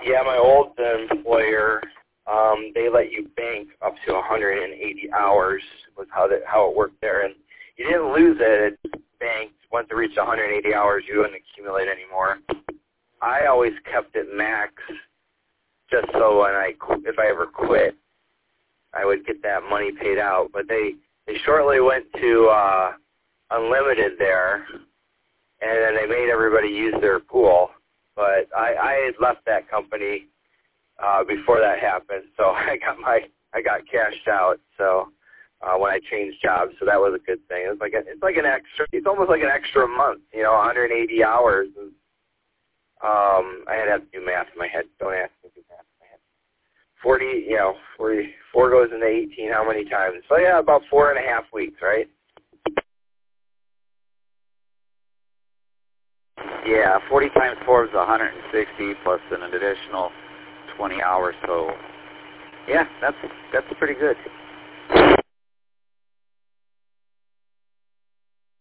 Yeah, my old employer, they let you bank up to 180 hours was how it worked there. And you didn't lose it. It banked. Once it reached 180 hours, you wouldn't accumulate anymore. I always kept it max just so if I ever quit, I would get that money paid out. But they shortly went to unlimited there, and then they made everybody use their pool. But I had left that company before that happened, so I got cashed out. So when I changed jobs, so that was a good thing. It's like an extra. It's almost like an extra month, 180 hours. And, I had to do math in my head. Don't ask me to do math in my head. 44 goes into 18 how many times? So yeah, about 4.5 weeks, right? Yeah, 40 times 4 is 160 plus an additional 20 hours. So yeah, that's pretty good.